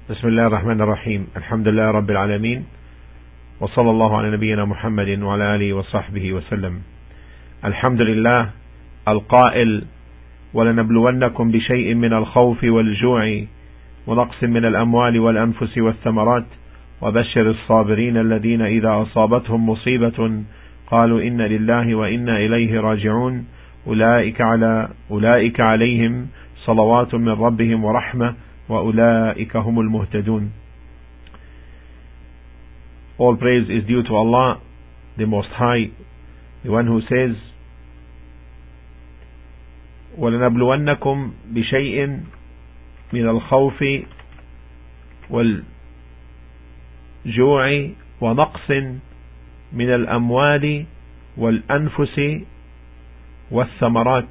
بسم الله الرحمن الرحيم. الحمد لله رب العالمين، وصلى الله على نبينا محمد وعلى آله وصحبه وسلم. الحمد لله القائل: ولنبلونكم بشيء من الخوف والجوع ونقص من الأموال والأنفس والثمرات وبشر الصابرين الذين إذا أصابتهم مصيبة قالوا إنا لله وإنا إليه راجعون أولئك عليهم صلوات من ربهم ورحمة وأولئك هم المهتدون. All praise is due to Allah, the Most High, the one who says, وَلَنَبْلُوَنَّكُمْ بِشَيْءٍ مِنَ الْخَوْفِ وَالْجُوعِ وَنَقْصٍ مِنَ الْأَمْوَالِ وَالْأَنفُسِ وَالثَّمَرَاتِ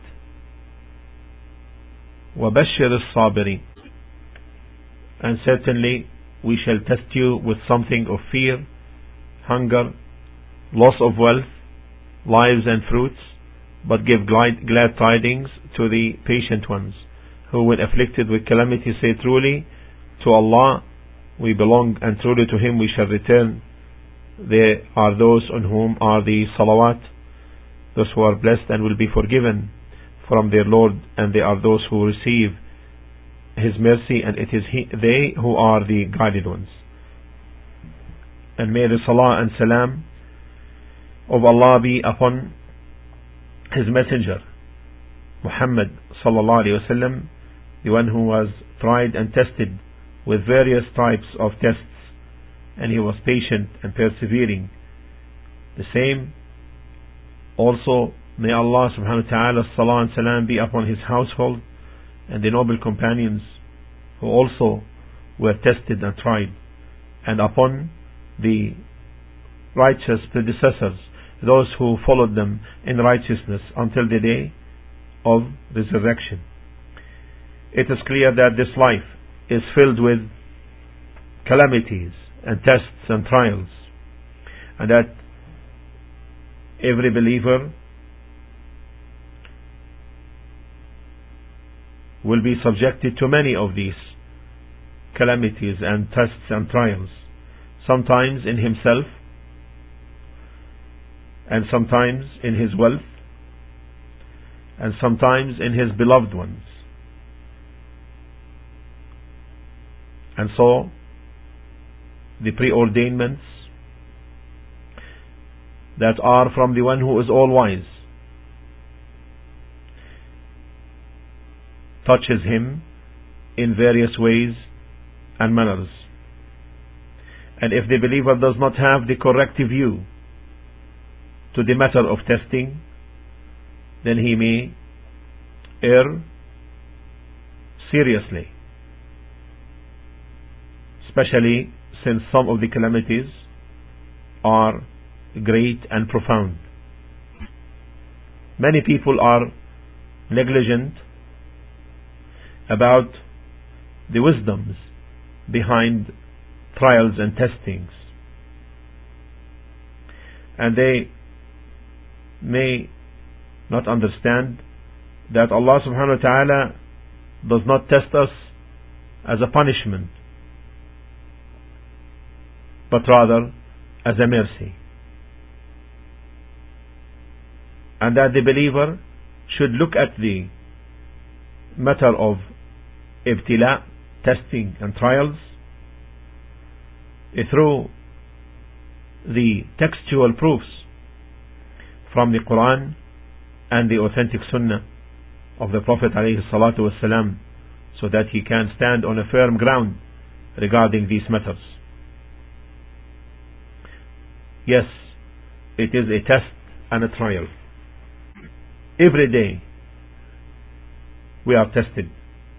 وَبَشِّرِ الصَّابِرِينَ. And certainly we shall test you with something of fear, hunger, loss of wealth, lives and fruits, but give glad tidings to the patient ones who, when afflicted with calamity, say, truly to Allah we belong and truly to Him we shall return. There are those on whom are the salawat, those who are blessed and will be forgiven from their Lord, and they are those who receive His mercy, and it is they who are the guided ones. And may the salah and salam of Allah be upon His messenger Muhammad sallallahu alaihi wasallam, the one who was tried and tested with various types of tests, and he was patient and persevering. The same also may Allah subhanahu wa ta'ala salah and salam be upon his household and the noble companions who also were tested and tried, and upon the righteous predecessors, those who followed them in righteousness until the day of resurrection. It is clear that this life is filled with calamities and tests and trials, and that every believer will be subjected to many of these calamities and tests and trials, sometimes in himself, and sometimes in his wealth, and sometimes in his beloved ones. And so the preordainments that are from the one who is all wise touches him in various ways and manners. And if the believer does not have the correct view to the matter of testing, then he may err seriously, especially since some of the calamities are great and profound. Many people are negligent about the wisdoms behind trials and testings, and they may not understand that Allah subhanahu wa ta'ala does not test us as a punishment, but rather as a mercy, and that the believer should look at the matter of ibtila, testing and trials, through the textual proofs from the Quran and the authentic Sunnah of the Prophet alayhi salatu wasalam, so that he can stand on a firm ground regarding these matters. Yes, it is a test and a trial. Every day we are tested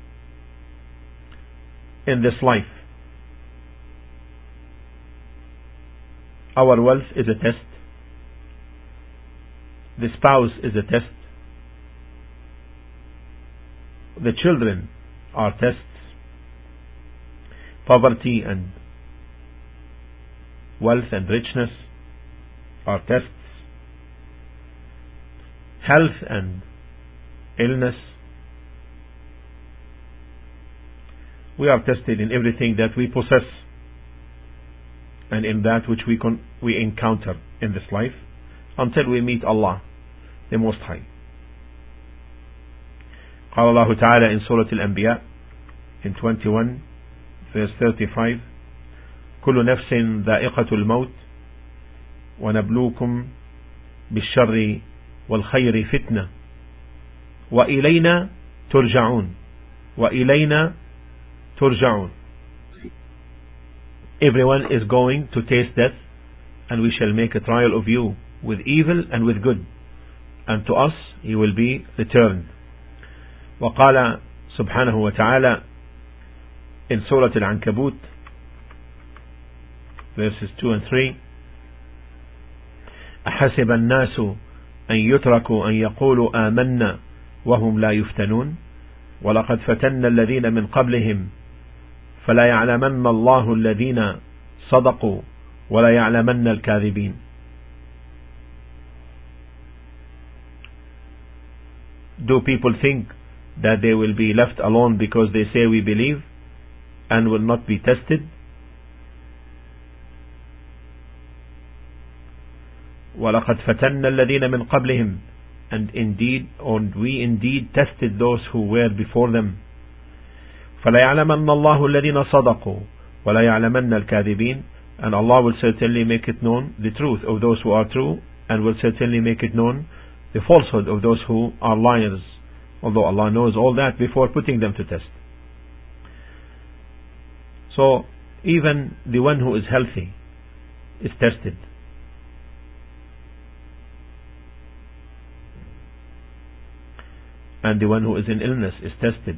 in this life. Our wealth is a test. The spouse is a test. The children are tests. Poverty and wealth and richness are tests. Health and illness we are tested in everything that we possess and in that which we encounter in this life until we meet Allah the Most High. قال الله تعالى in Surah Al-Anbiya in 21 verse 35 كل نفس ذائقة الموت ونبلوكم بالشر والخير فتنة وإلينا ترجعون وإلينا ترجعون. Everyone is going to taste death, and we shall make a trial of you with evil and with good, and to us he will be returned. وقال سبحانه وتعالى in Surah Al-Ankabut verses 2 and 3 أحسب الناس أن يتركوا أن يقولوا آمنا وهم لا يفتنون ولقد فتنا الذين من قبلهم فلا يعلمن الله الذين صدقوا ولا يعلمن الكاذبين. Do people think that they will be left alone because they say we believe and will not be tested? وَلَقَدْ فَتَنَّ الَّذِينَ مِنْ قَبْلِهِمْ, and indeed, or we indeed tested those who were before them. فَلَيَعْلَمَنَّ اللَّهُ الَّذِينَ صَدَقُوا وَلَا يَعْلَمَنَّ الْكَاذِبِينَ, and Allah will certainly make it known the truth of those who are true, and will certainly make it known the falsehood of those who are liars, although Allah knows all that before putting them to test. So even the one who is healthy is tested. And the one who is in illness is tested.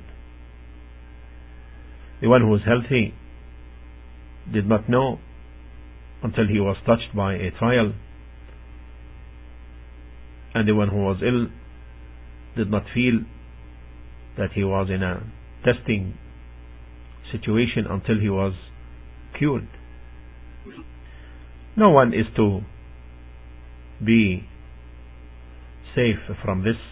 The one who is healthy did not know until he was touched by a trial, and the one who was ill did not feel that he was in a testing situation until he was cured. No one is to be safe from this.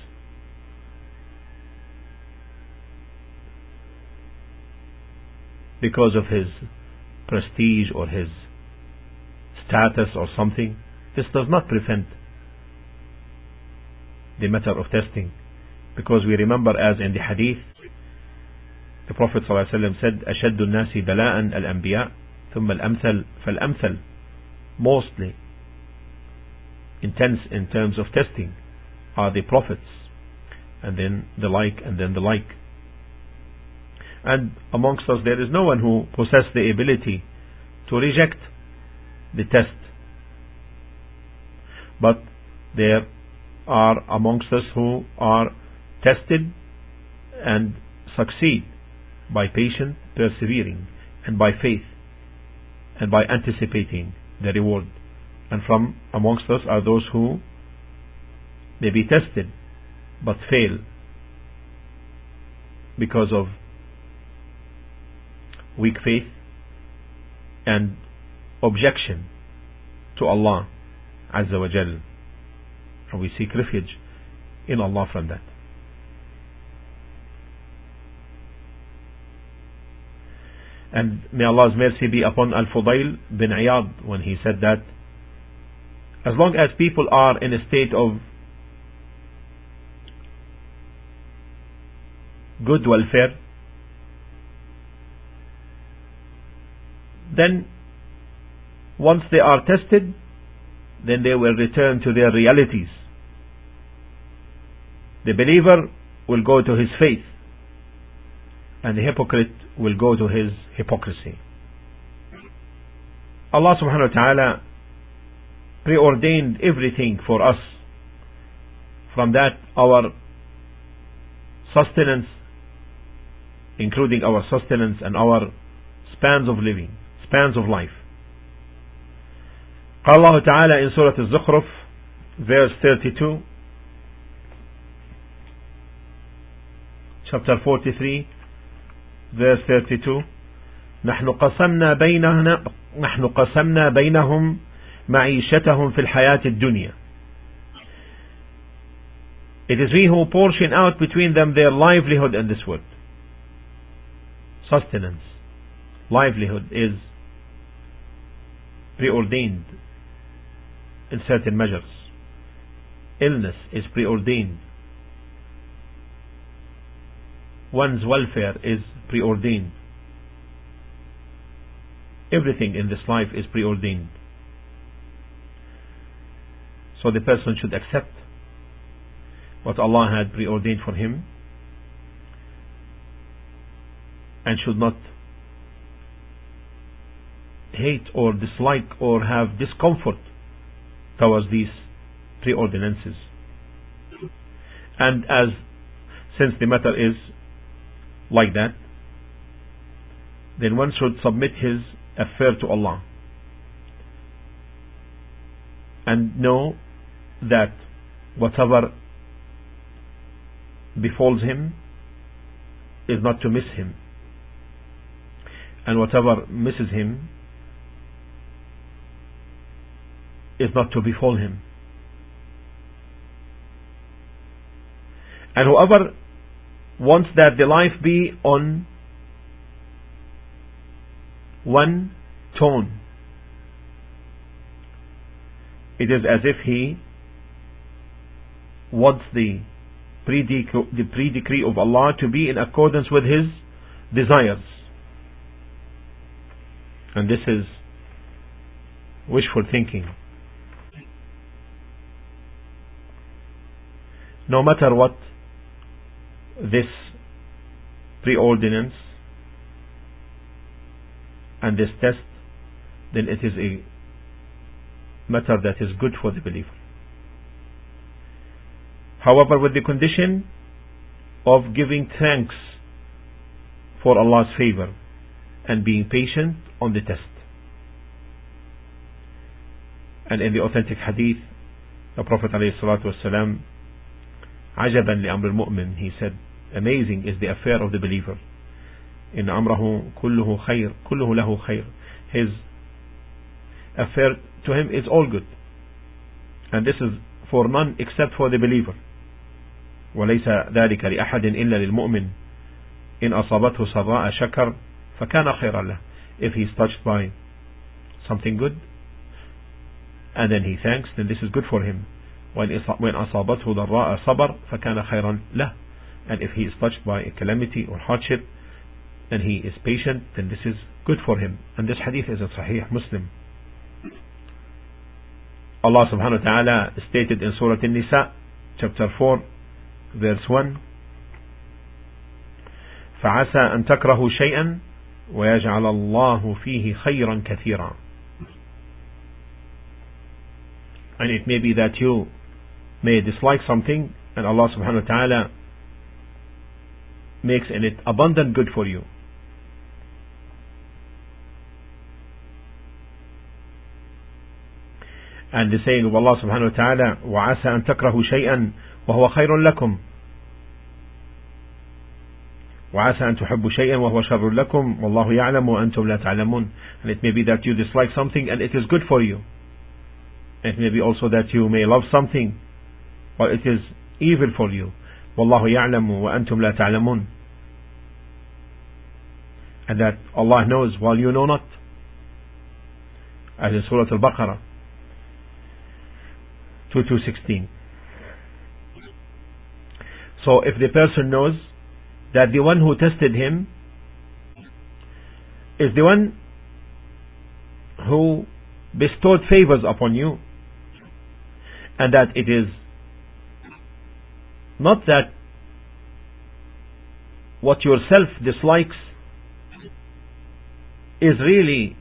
Because of his prestige or his status or something, this does not prevent the matter of testing. Because we remember, as in the hadith, the Prophet ﷺ said, أشد الناس بلاء الأنبياء ثم الأمثل فالأمثل. Mostly intense in terms of testing are the prophets, and then the like, and then the like. And amongst us there is no one who possesses the ability to reject the test. But there are amongst us who are tested and succeed by patient persevering and by faith and by anticipating the reward. And from amongst us are those who may be tested but fail because of weak faith and objection to Allah Azza wa Jal, and we seek refuge in Allah from that. And may Allah's mercy be upon Al-Fudayl bin Iyad when he said that as long as people are in a state of good welfare, then once they are tested, then they will return to their realities. The believer will go to his faith, and the hypocrite will go to his hypocrisy. Allah subhanahu wa ta'ala preordained everything for us, from that our sustenance, including our sustenance and our spans of living, spans of life. قال الله تعالى in Surah Al-Zukhruf verse 32, chapter 43 verse 32, نحن قسمنا بينهم معيشتهم في الحياة الدنيا. It is we who portion out between them their livelihood in this world. sustenance, livelihood is preordained in certain measures. Illness is preordained. One's welfare is preordained. Everything in this life is preordained. So the person should accept what Allah had preordained for him and should not hate or dislike or have discomfort towards these preordinances. And since the matter is like that, then one should submit his affair to Allah and know that whatever befalls him is not to miss him, and whatever misses him is not to befall him. And whoever wants that the life be on one tone, it is as if he wants the pre-decree of Allah to be in accordance with his desires. And this is wishful thinking. No matter what this preordinance and this test, then it is a matter that is good for the believer. However, with the condition of giving thanks for Allah's favor and being patient on the test. And in the authentic hadith, the Prophet ﷺ, عجبا لأمر المؤمن, he said, amazing is the affair of the believer. إن أمره كله خير كله له خير. His affair to him is all good, and this is for none except for the believer. وليس ذلك لأحد إلا للمؤمن إن أصابته سراء شكر فكان خيرا له. If he is touched by something good and then he thanks, then this is good for him. when أصابته ضراء صبر فكان خيرا له. And if he is touched by a calamity or hardship and he is patient, then this is good for him. And this hadith is in Sahih Muslim. Allah subhanahu wa ta'ala stated in Surah An-Nisa chapter 4 verse 1, فعسى أن تكرهوا شيئا ويجعل الله فيه خيرا كثيرا. And it may be that you may dislike something and Allah subhanahu wa ta'ala makes in it abundant good for you. And the saying of Allah subhanahu wa ta'ala, وَعَسَى أَن تَكْرَهُ شَيْئًا وَهُوَ خَيْرٌ لَكُمْ وَعَسَى أَن تُحِبُّ شَيْئًا وَهُوَ شَرٌ لَكُمْ وَاللَّهُ يَعْلَمُ وَأَنْتُمْ لَا تَعْلَمُونَ. And it may be that you dislike something and it is good for you. It may be also that you may love something or it is evil for you. وَاللَّهُ يَعْلَمُ وَأَنْتُمْ لَا تَعْلَمُونَ. And that Allah knows while you know not. As in Surah Al-Baqarah 2:16. So if the person knows that the one who tested him is the one who bestowed favors upon you, and that it is not that what yourself dislikes is really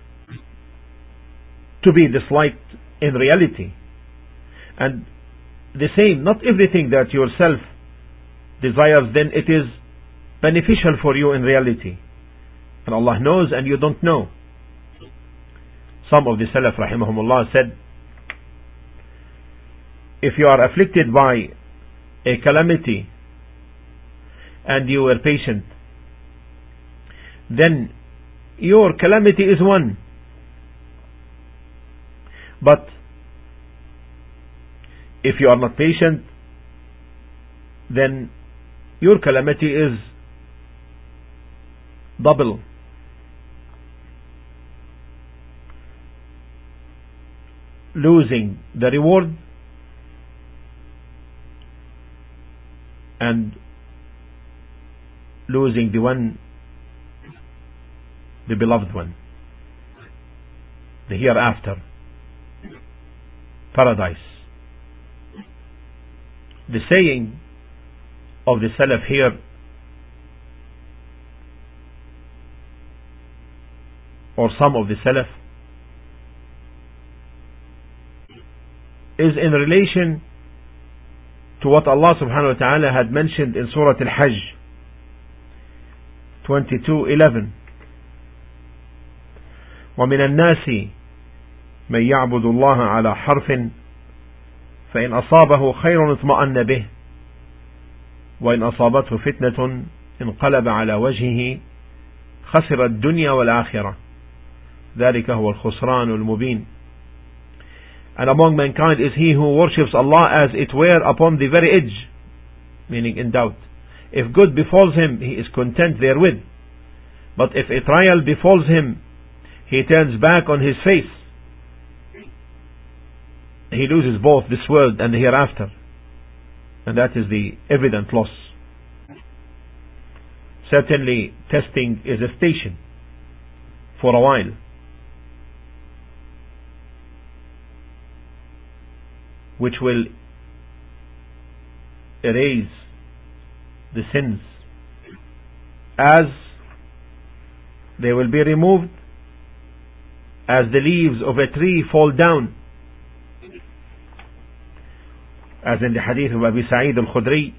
to be disliked in reality, and the same, not everything that yourself desires then it is beneficial for you in reality, and Allah knows and you don't know. Some of the Salaf rahimahumullah said, if you are afflicted by a calamity and you were patient, then your calamity is one. But if you are not patient, then your calamity is double. Losing the reward and losing the beloved one, the hereafter, paradise. The saying of the Salaf here or some of the Salaf is in relation to what Allah subhanahu wa ta'ala had mentioned in Surah Al-Hajj 22:11. وَمِنَ النَّاسِ مَنْ يَعْبُدُ اللَّهَ عَلَى حَرْفٍ فإن أصابه خير اطمأن به وإن أصابته فتنة انقلب على وجهه خسر الدنيا والآخرة ذلك هو الخسران المبين. And among mankind is he who worships Allah as it were upon the very edge, meaning in doubt. If good befalls him, he is content therewith. But if a trial befalls him, he turns back on his face. He loses both this world and the hereafter. And that is the evident loss. Certainly, testing is a station for a while. Which will erase the sins as they will be removed as the leaves of a tree fall down, as in the hadith of Abi Sa'id al-Khudri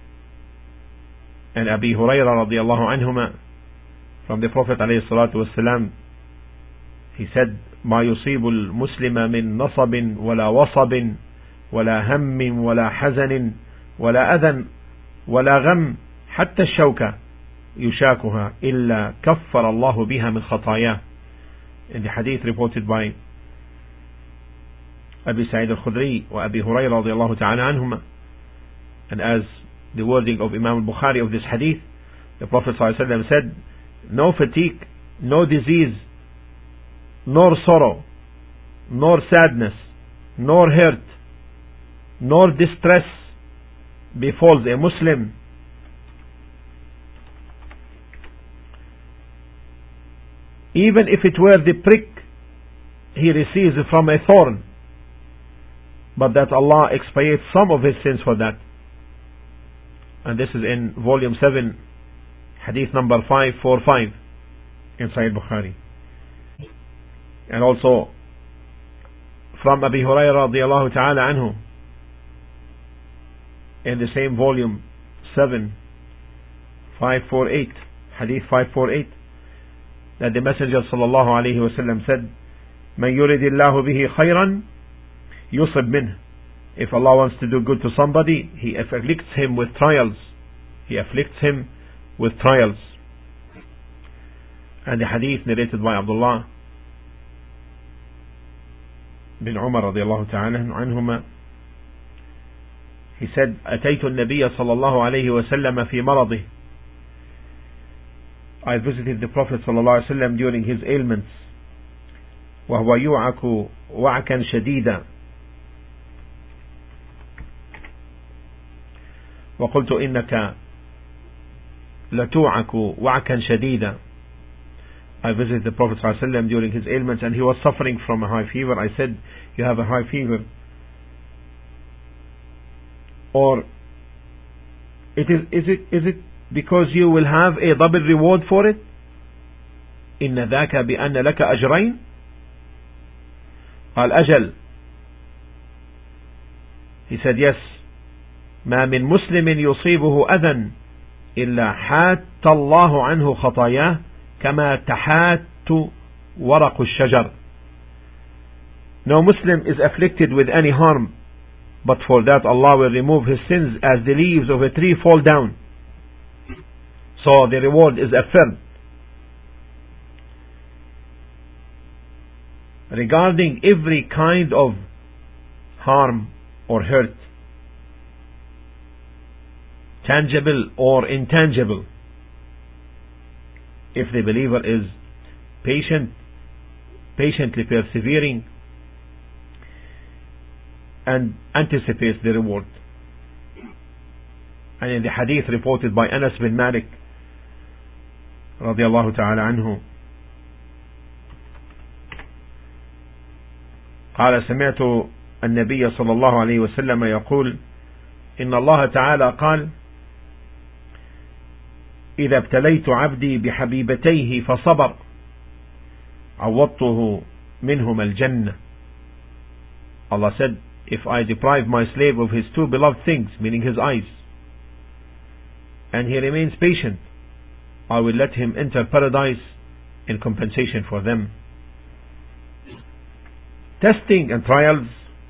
and Abi Hurairah radiallahu anhuma from the Prophet alayhi salatu wassalam. He said, ما يصيب المسلم من نصب ولا وصب ولا هم ولا حزن ولا أذى ولا غم حتى الشوكة يشاكها إلا كفر الله بها من خطاياه. In the hadith reported by Abi Sa'id al-Khudri wa Abi Hurairah radiyallahu ta'ala anhuma, and as the wording of Imam al-Bukhari of this hadith, the Prophet sallallahu alaihi wasallam said, no fatigue, no disease, nor sorrow, nor sadness, nor hurt, nor distress befalls a Muslim even if it were the prick he receives from a thorn, but that Allah expiates some of his sins for that. And this is in volume 7, hadith number 545 in Sahih Bukhari. And also from Abi Hurairah radiyallahu ta'ala anhu in the same volume 7, 548, hadith 548, that the Messenger sallallahu alayhi wa sallam said, مَنْ يُرِدِ اللَّهُ بِهِ خَيْرًا يُصِبْ مِنْهُ. If Allah wants to do good to somebody, He afflicts him with trials. He afflicts him with trials. And the hadith narrated by Abdullah bin Umar radiallahu ta'ala anhuma, he said, أتيت النبي صلى الله عليه وسلم في مرضه. I visited the Prophet صلى الله عليه وسلم during his ailments. وهو يوعك وعكا شديدا. وقلت إنك لتوعك وعكا شديدا. I visited the Prophet صلى الله عليه وسلم during his ailments and he was suffering from a high fever. I said, you have a high fever. Or is it because you will have a double reward for it? إن ذاك بأن لك أجرين. قال أجل. He said, yes. ما من مسلم يصيبه أذى إلا حات الله عنه خطاياه كما تحات ورق الشجر. No Muslim is afflicted with any harm, but for that Allah will remove his sins as the leaves of a tree fall down. So the reward is affirmed. Regarding every kind of harm or hurt, tangible or intangible, if the believer is patiently persevering and anticipates the reward. And in the hadith reported by Anas bin Malik radiyallahu ta'ala anhu, قال سمعت النبي صلى الله عليه وسلم يقول إن الله تعالى قال إذا ابتليت عبدي بحبيبتيه فصبر عوضته منهما الجنة. Allah said, if I deprive my slave of his two beloved things, meaning his eyes, and he remains patient, I will let him enter paradise in compensation for them. Testing and trials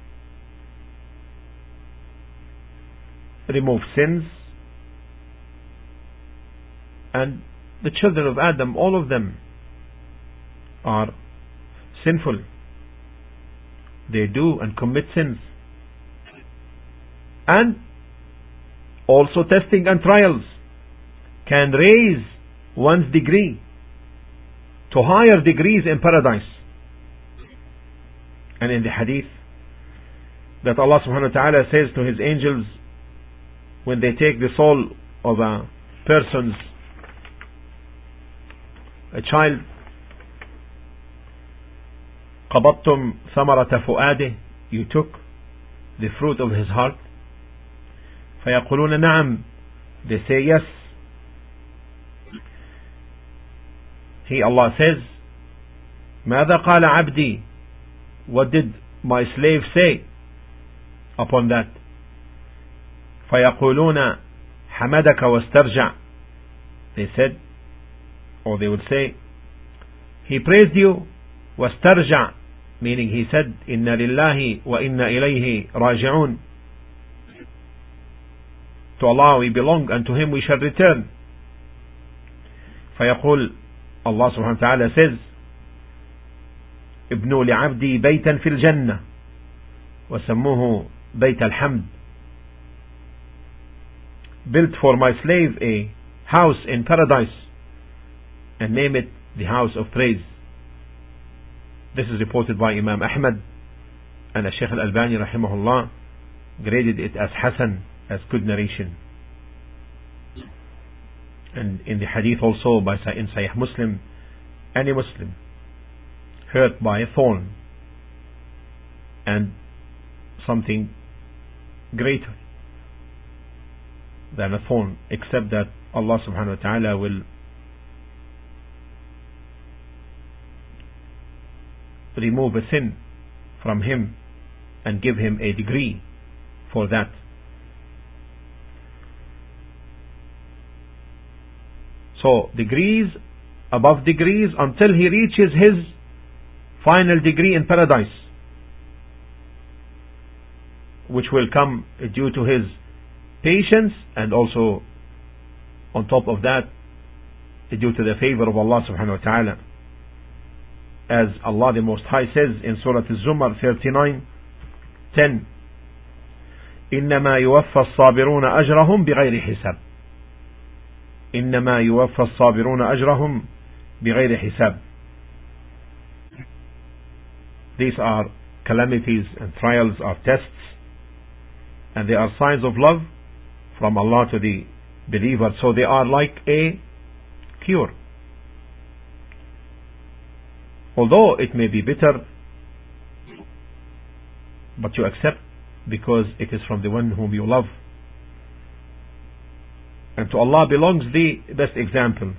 remove sins, and the children of Adam, all of them are sinful. They do and commit sins. And also testing and trials can raise one's degree to higher degrees in paradise. And in the hadith that Allah subhanahu wa ta'ala says to his angels when they take the soul of a child, قبضتم ثمرة فؤاده, you took the fruit of his heart. فيقولون نعم, they say yes. Allah says, ماذا قال عبدي, what did my slave say upon that? فيقولون حمدك واسترجع, they said, or they would say, he praised you, واسترجع, meaning he said, إنا لله وإنا إليه راجعون, to Allah we belong and to him we shall return. فيقول, Allah subhanahu wa ta'ala says, ابنوا لعبدي بيتا في الجنة وسموه بيت الحمد, built for my slave a house in paradise and name it the house of praise. This is reported by Imam Ahmad, and Shaykh Al-Albani rahimahullah graded it as Hasan, as good narration. And in the hadith also in Sahih Muslim, any Muslim hurt by a thorn and something greater than a thorn, except that Allah subhanahu wa ta'ala will remove a sin from him and give him a degree for that. So degrees above degrees until he reaches his final degree in paradise, which will come due to his patience, and also on top of that due to the favor of Allah subhanahu wa ta'ala. As Allah the Most High says in Surah Al-Zumar 39:10, إنما يوفى الصابرون أجرهم بغير حساب. إنما يوفى الصابرون أجرهم بغير حساب. These are calamities and trials, are tests, and they are signs of love from Allah to the believer. So they are like a cure. Although it may be bitter, but you accept because it is from the one whom you love. And to Allah belongs the best example.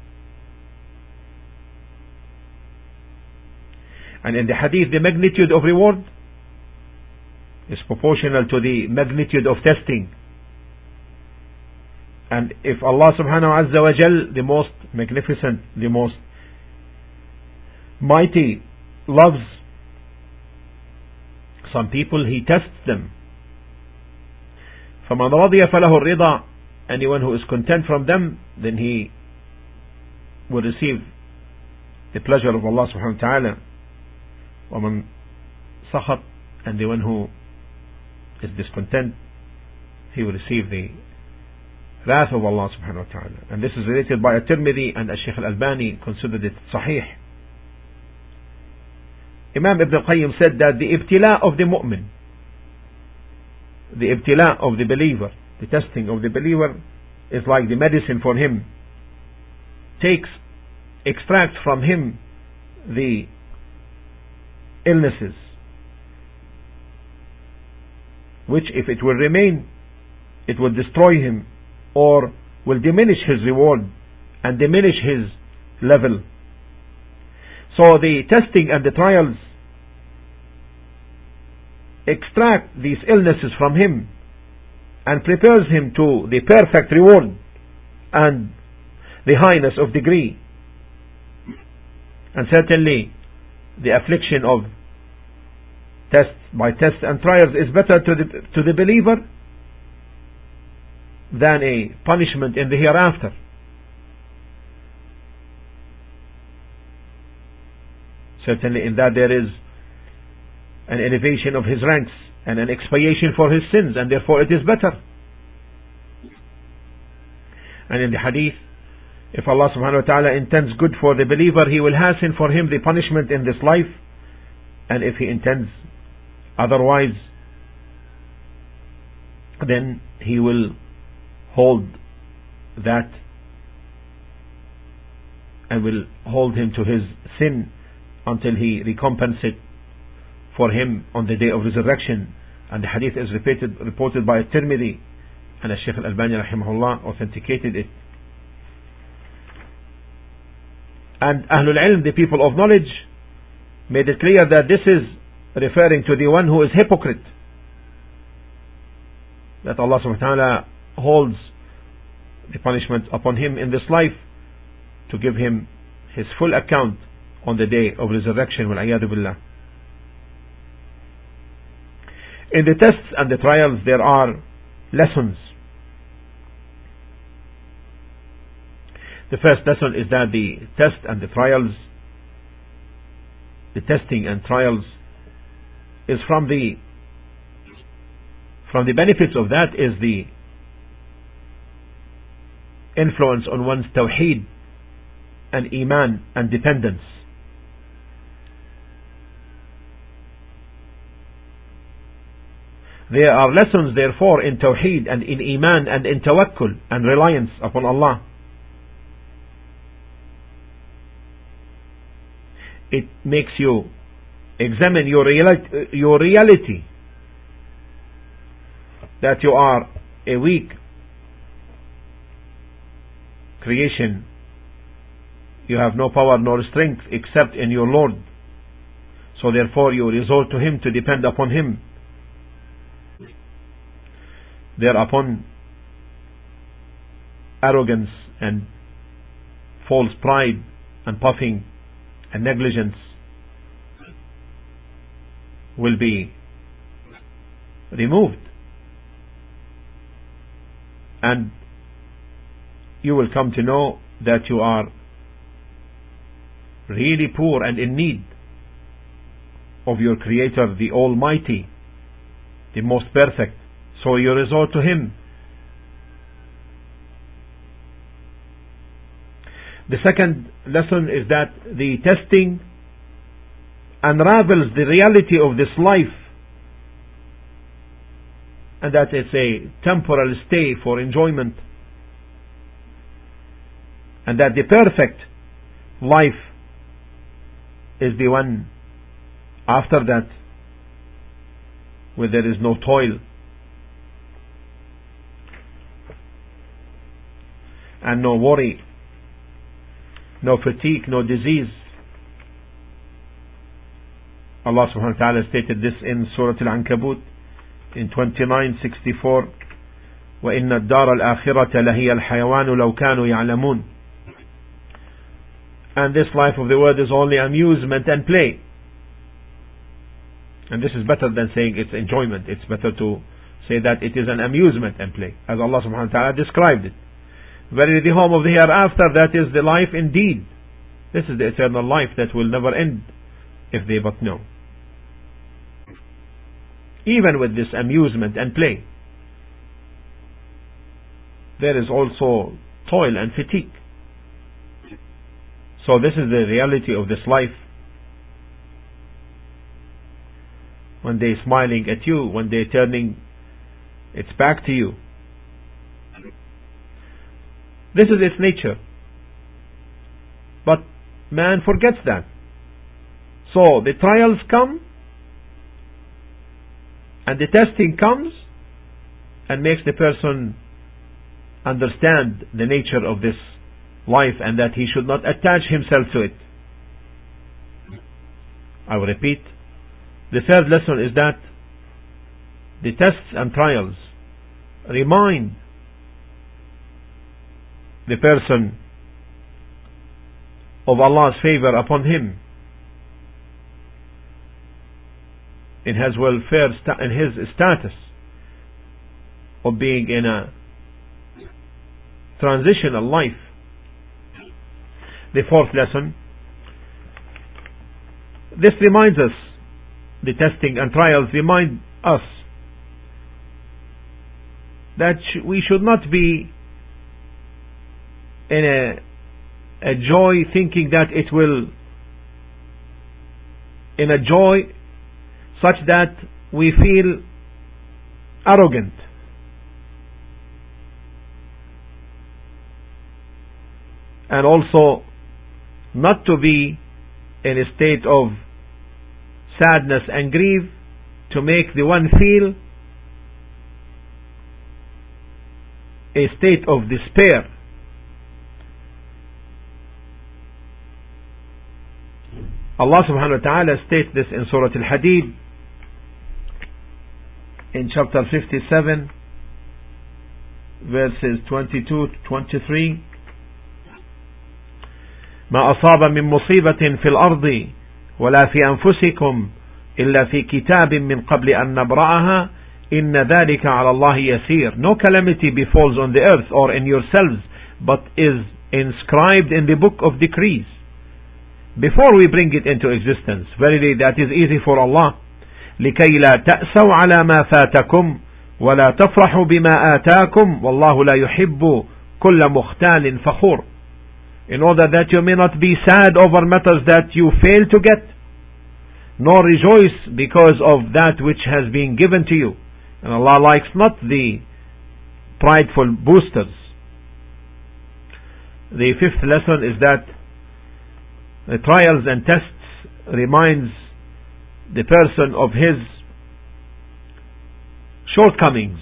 And in the hadith, the magnitude of reward is proportional to the magnitude of testing. And if Allah subhanahu azza wa jal, the most magnificent, the most mighty, loves some people, he tests them. فَمَنْ رَضِيَ فَلَهُ الرِّضَى, anyone who is content from them, then he will receive the pleasure of Allah subhanahu wa ta'ala. وَمَنْ سَخَطْ, and the one who is discontent, he will receive the wrath of Allah subhanahu wa ta'ala. And this is related by At-Tirmidhi, and Shaykh Al-Albani considered it sahih. Imam Ibn al-Qayyim said that the ibtila of the mu'min, the ibtila of the believer, the testing of the believer, is like the medicine for him. Extract from him the illnesses, which if it will remain, it will destroy him, or will diminish his reward and diminish his level. So the testing and the trials extract these illnesses from him and prepares him to the perfect reward and the highness of degree. And certainly the affliction of tests and trials is better to the believer than a punishment in the hereafter. Certainly in that there is an elevation of his ranks and an expiation for his sins, and therefore it is better. And in the hadith, if Allah subhanahu wa ta'ala intends good for the believer, He will hasten for him the punishment in this life, and if He intends otherwise, then He will hold that and will hold him to his sin until He recompenses it for him on the day of resurrection. And the hadith is reported by At-Tirmidhi, and Shaykh Al-Albani rahimahullah authenticated it. And Ahlul Ilm, the people of knowledge, made it clear that this is referring to the one who is hypocrite, that Allah subhanahu wa ta'ala holds the punishment upon him in this life to give him his full account on the day of resurrection. Wal-'iyadu billah. In the tests and the trials there are lessons. The first lesson is that the test and the trials, the testing and trials, is from the benefits of that is the influence on one's tawheed and iman and dependence. There are lessons therefore in tawheed and in iman and in tawakkul and reliance upon Allah. It makes you examine your reality, that you are a weak creation. You have no power nor strength except in your Lord. So therefore you resort to Him, to depend upon Him. Thereupon arrogance and false pride and puffing and negligence will be removed, and you will come to know that you are really poor and in need of your Creator, the Almighty, the most perfect. So you resort to Him. The second lesson is that the testing unravels the reality of this life, and that it's a temporal stay for enjoyment, and that the perfect life is the one after that, where there is no toil and no worry, no fatigue, no disease. Allah subhanahu wa ta'ala stated this in Surah Al-Ankabut in 29:64, وَإِنَّ الدَّارَ الْآخِرَةَ لَهِيَ الْحَيَوَانُ لَوْ كَانُوا يَعْلَمُونَ. And this life of the world is only amusement and play. And this is better than saying it's enjoyment. It's better to say that it is an amusement and play, as Allah subhanahu wa ta'ala described it. Verily the home of the hereafter, that is the life indeed. This is the eternal life that will never end, if they but know. Even with this amusement and play, there is also toil and fatigue. So this is the reality of this life. One day smiling at you, one day turning its back to you. This is its nature. But man forgets that. So the trials come and the testing comes and makes the person understand the nature of this life and that he should not attach himself to it. I will repeat. The third lesson is that the tests and trials remind the person of Allah's favor upon him in his welfare, in his status of being in a transitional life. The fourth lesson, this reminds us, the testing and trials remind us that we should not be in a joy thinking that it will, in a joy such that we feel arrogant. And also not to be in a state of sadness and grief to make the one feel a state of despair. Allah subhanahu wa ta'ala states this in Surah Al-Hadid in chapter 57 verses 22 to 23. ما أصاب من مصيبة في الأرض ولا في أنفسكم إلا في كتاب من قبل أن نبرأها إن ذلك على الله يسير. No calamity befalls on the earth or in yourselves, but is inscribed in the book of decrees before we bring it into existence. Verily that is easy for Allah. لكي لا تأسوا على ما فاتكم ولا تفرحوا بما آتاكم والله لا يحب كل مختال فخور. In order that you may not be sad over matters that you fail to get, nor rejoice because of that which has been given to you. And Allah likes not the prideful boasters. The fifth lesson is that the trials and tests reminds the person of his shortcomings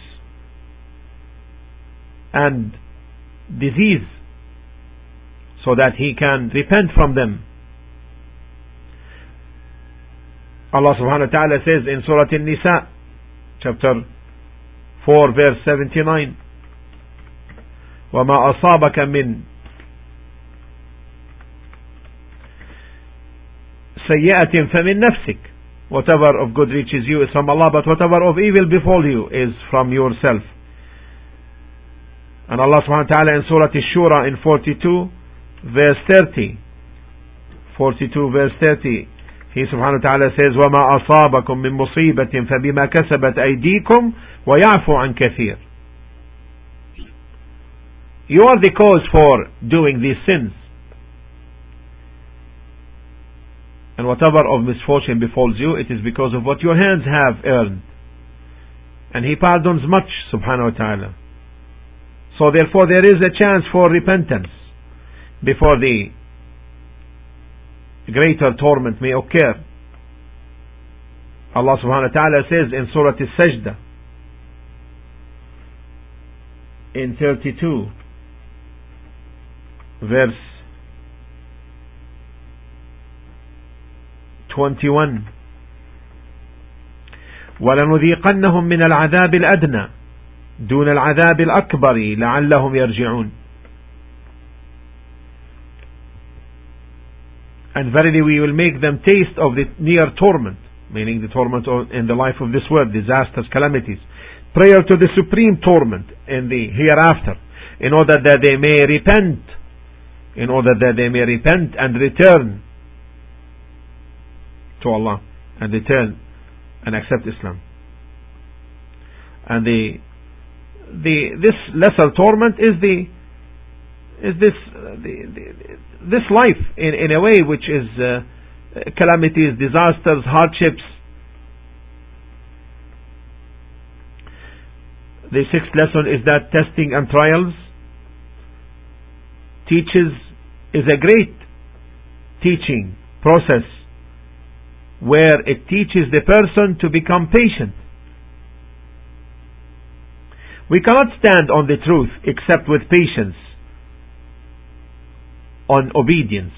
and disease, so that he can repent from them. Allah subhanahu wa ta'ala says in Surah An-Nisa, chapter 4, verse 79, وَمَا أَصَابَكَ مِن سَيِّئَةٍ فَمِن نَفْسِكَ. Whatever of good reaches you is from Allah, but whatever of evil befall you is from yourself. And Allah subhanahu wa ta'ala in Surah Ash-Shura in 42, verse 30, 42 verse 30, he subhanahu wa ta'ala says وَمَا أَصَابَكُم مِّن مُّصِيبَةٍ فَبِمَا كَسَبَتْ أَيْدِيكُمْ وَيَعْفُو عَن كَثِيرٍ. You are the cause for doing these sins, and whatever of misfortune befalls you, it is because of what your hands have earned, and he pardons much subhanahu wa ta'ala. So therefore there is a chance for repentance before the greater torment may occur. Allah subhanahu wa ta'ala says in Surah Al-Sajdah in 32 verse 21, وَلَنُذِيقَنَّهُمْ مِنَ الْعَذَابِ الْأَدْنَى دُونَ الْعَذَابِ الْأَكْبَرِ لَعَلَّهُمْ يَرْجِعُونَ. And verily we will make them taste of the near torment, meaning the torment in the life of this world, disasters, calamities, prior to the supreme torment in the hereafter, in order that they may repent, and return to Allah, and return and accept Islam. And the this lesser torment is this life in a way, which is calamities, disasters, hardships. The sixth lesson is that testing and trials is a great teaching process, where it teaches the person to become patient. We cannot stand on the truth except with patience, on obedience.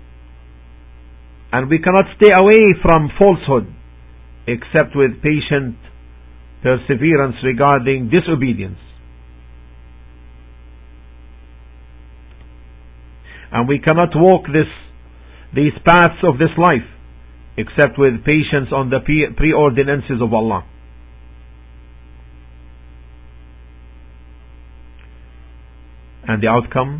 And we cannot stay away from falsehood except with patient perseverance regarding disobedience. And we cannot walk these paths of this life except with patience on the preordinances of Allah. And the outcome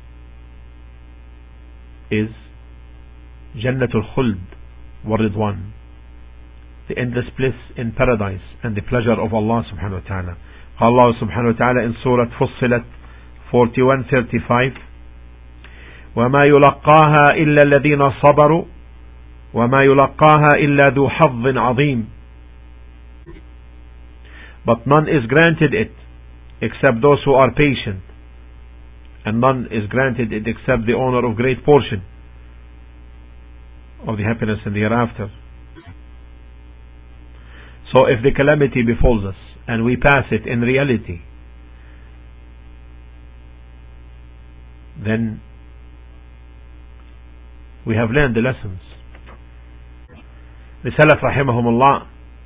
is Jannatul Khuld wa Ridwan, the endless bliss in paradise and the pleasure of Allah subhanahu wa ta'ala. Allah subhanahu wa ta'ala in Surah Fussilat 41:35, وَمَا يُلَقَّاهَا إِلَّا الَّذِينَ صَبَرُوا وَمَا يُلَقَّاهَا إِلَّا ذُو حَظٍّ عَظِيمٍ. But none is granted it except those who are patient, and none is granted it except the owner of great portion of the happiness in the hereafter. So if the calamity befalls us and we pass it in reality, then we have learned the lessons. The Salaf rahimahumullah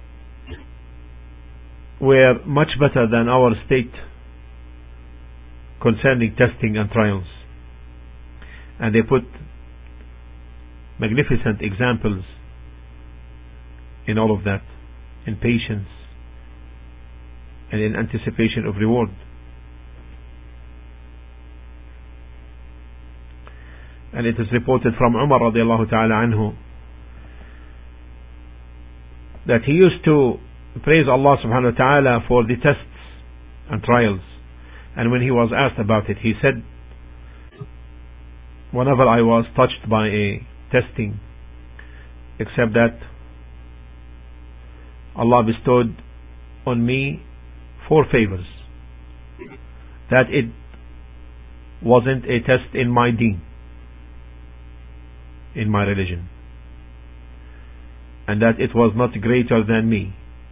were much better than our state concerning testing and trials, and they put magnificent examples in all of that, in patience and in anticipation of reward. And it is reported from Umar radiallahu ta'ala anhu that he used to praise Allah subhanahu wa ta'ala for the tests and trials. And when he was asked about it, he said, whenever I was touched by a testing, except that Allah bestowed on me 4 favors: that it wasn't a test in my deen, in my religion, and that it was not greater than me,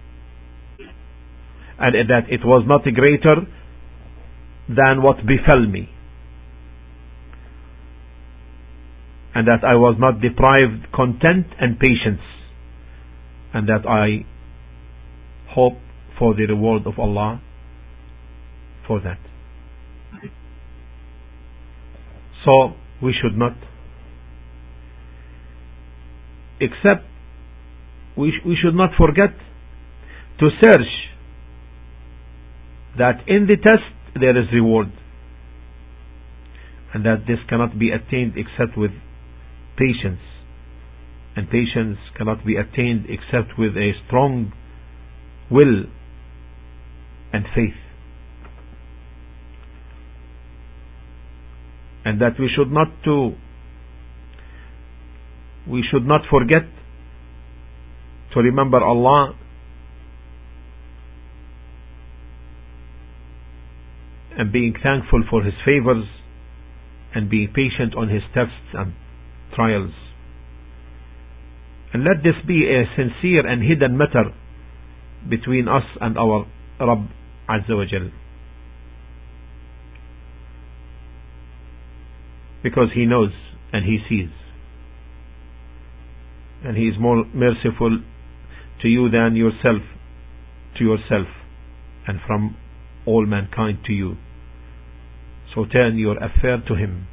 and that it was not greater than what befell me, and that I was not deprived content and patience, and that I hope for the reward of Allah for that. So we should not we should not forget to search that in the test there is reward, and that this cannot be attained except with patience, and patience cannot be attained except with a strong will and faith, and that we should not forget to remember Allah and being thankful for His favors and being patient on His tests and trials. And let this be a sincere and hidden matter between us and our Rabb Azza wa Jal, because He knows and He sees, and He is more merciful to you than to yourself and from all mankind to you. So turn your affair to Him.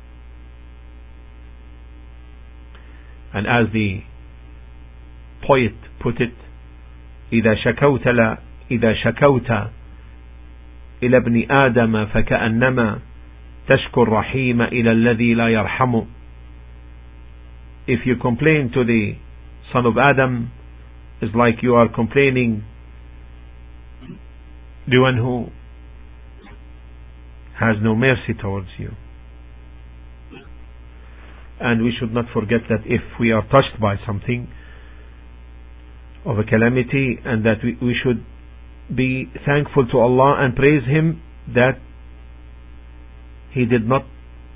And as the poet put it, إذا شكوت إلى ابن آدم فكأنما تشكو الرحيم إلى الذي لا يرحم. If you complain to the son of Adam, it's like you are complaining the one who has no mercy towards you. And we should not forget that if we are touched by something of a calamity, and that we should be thankful to Allah and praise Him that He did not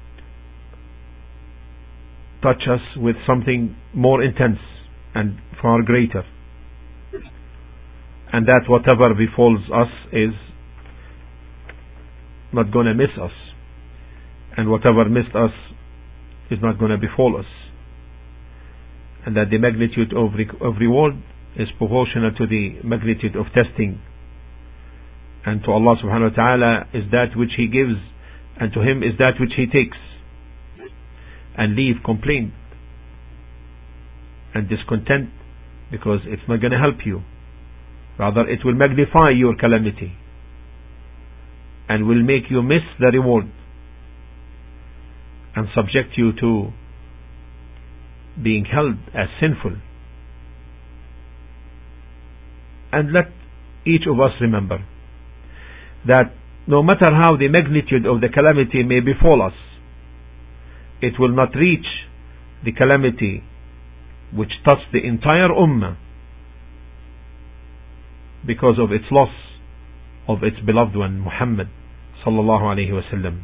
touch us with something more intense and far greater, and that whatever befalls us is not going to miss us, and whatever missed us is not going to befall us, and that the magnitude of reward is proportional to the magnitude of testing, and to Allah subhanahu wa ta'ala is that which He gives, and to Him is that which He takes. And leave complaint and discontent, because it's not going to help you. Rather, it will magnify your calamity and will make you miss the reward and subject you to being held as sinful. And let each of us remember that no matter how the magnitude of the calamity may befall us, it will not reach the calamity which touched the entire ummah because of its loss of its beloved one, Muhammad sallallahu alayhi wa sallam.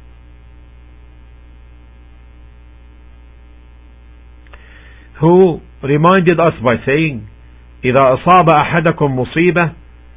Who reminded us by saying, إذا أصاب أحدكم مصيبة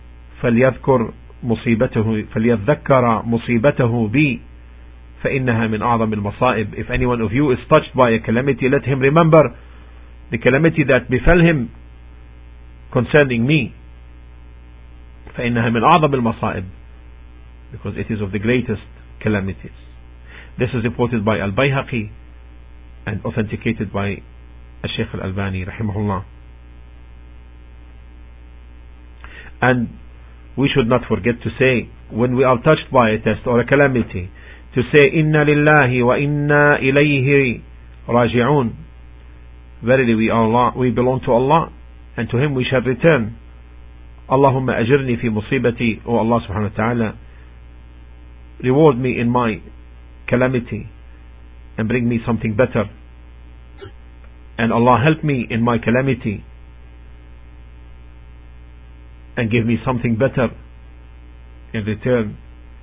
فليذكر مصيبته بي فإنها من أعظم المصائب. If any one of you is touched by a calamity, let him remember the calamity that befell him concerning me. فإنها من أعظم المصائب, because it is of the greatest calamities. This is reported by Al-Bayhaqi and authenticated by Al-Shaykh Al-Albani rahimahullah. And we should not forget to say, when we are touched by a test or a calamity, to say, Inna lillahi wa inna ilayhi raji'un. Verily we belong to Allah, and to Him we shall return. Allahumma ajirni fi musibati. O Allah subhanahu wa ta'ala, reward me in my calamity and bring me something better. And Allah help me in my calamity and give me something better in return.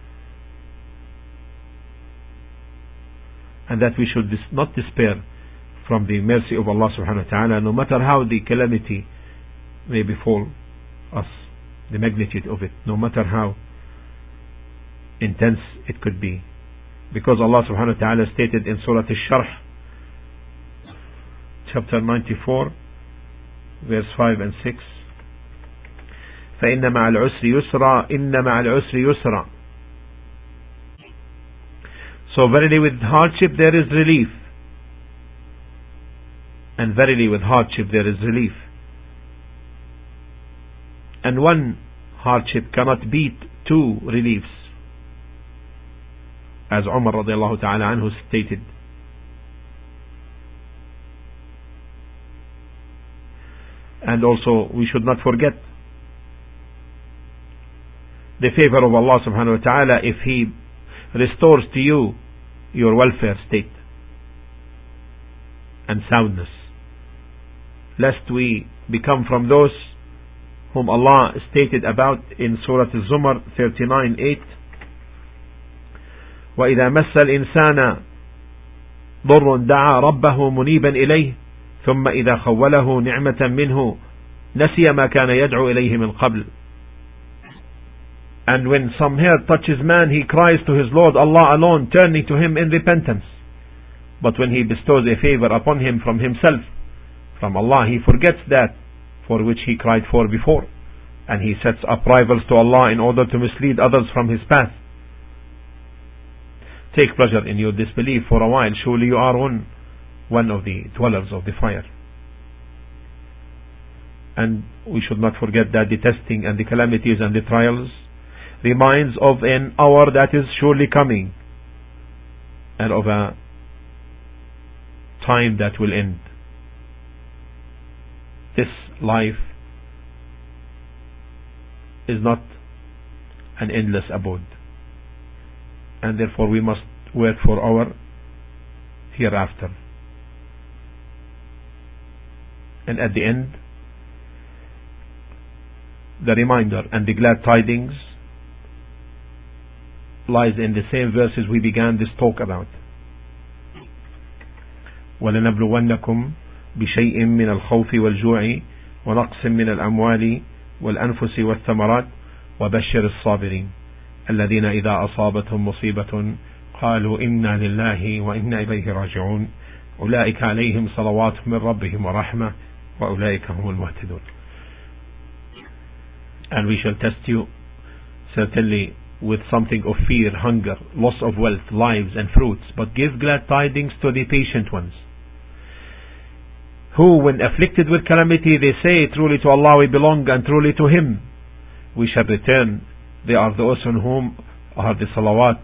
And that we should not despair from the mercy of Allah subhanahu wa ta'ala, no matter how the calamity may befall us, the magnitude of it, no matter how intense it could be. Because Allah subhanahu wa ta'ala stated in Surah Al-Sharh, chapter 94, verse 5 and 6, فإن مع العسر يسرا إن مع العسر يسرا. So verily with hardship there is relief, and verily with hardship there is relief. And one hardship cannot beat two reliefs, as Umar radiallahu ta'ala anhu stated. And also we should not forget the favor of Allah subhanahu wa ta'ala if He restores to you your welfare state and soundness, lest we become from those whom Allah stated about in Surah Al-Zumar 39:8, وَإِذَا مَسَّ الْإِنسَانَ ضُرٌّ دَعَى رَبَّهُ مُنِيبًا إِلَيْهِ ثُمَّ إِذَا خَوَّلَهُ نِعْمَةً مِّنْهُ نَسِيَ مَا كَانَ يَدْعُو إِلَيْهِ مِنْ قَبْلِ. And when some hurt touches man, he cries to his Lord Allah alone, turning to Him in repentance. But when He bestows a favor upon him from Himself, from Allah, he forgets that for which he cried for before, and he sets up rivals to Allah in order to mislead others from His path. Take pleasure in your disbelief for a while, surely you are one of the dwellers of the fire. And we should not forget that the testing and the calamities and the trials reminds of an hour that is surely coming, and of a time that will end. This life is not an endless abode. and therefore we must work for our hereafter. And at the end, the reminder and the glad tidings lies in the same verses we began this talk about. وَلَنَبْلُوَنَّكُمْ بِشَيْءٍ مِّنَ الْخَوْفِ وَالْجُوعِ وَنَقْصٍ مِّنَ الْأَمْوَالِ وَالْأَنفُسِ وَالثَّمَرَاتِ وَبَشِّرِ الصَّابِرِينَ الَّذِينَ إِذَا أَصَابَتْهُم مُّصِيبَةٌ قالوا إنا لله وإنا إليه راجعون أولئك عليهم صلوات من ربهم ورحمة وأولئك هم المهتدون. And we shall test you certainly with something of fear, hunger, loss of wealth, lives and fruits, but give glad tidings to the patient ones, who when afflicted with calamity they say, truly to Allah we belong and truly to Him we shall return. They are those on whom are the salawat,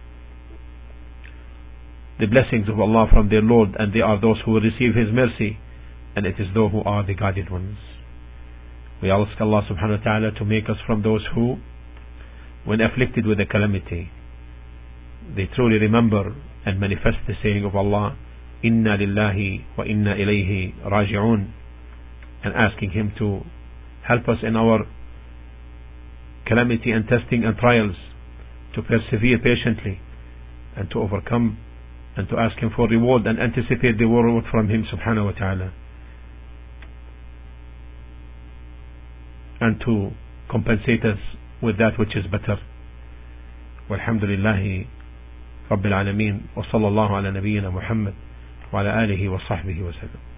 the blessings of Allah from their Lord, and they are those who will receive His mercy, and it is those who are the guided ones. We ask Allah subhanahu wa ta'ala to make us from those who, when afflicted with a calamity, they truly remember and manifest the saying of Allah, Inna lillahi wa inna ilayhi raji'un, and asking Him to help us in our calamity and testing and trials, to persevere patiently and to overcome, and to ask Him for reward and anticipate the reward from Him subhanahu wa ta'ala, and to compensate us with that which is better. Walhamdulillahi Rabbil Alameen, wa sallallahu ala nabiyyina Muhammad wa ala alihi wa sahbihi wa sallam.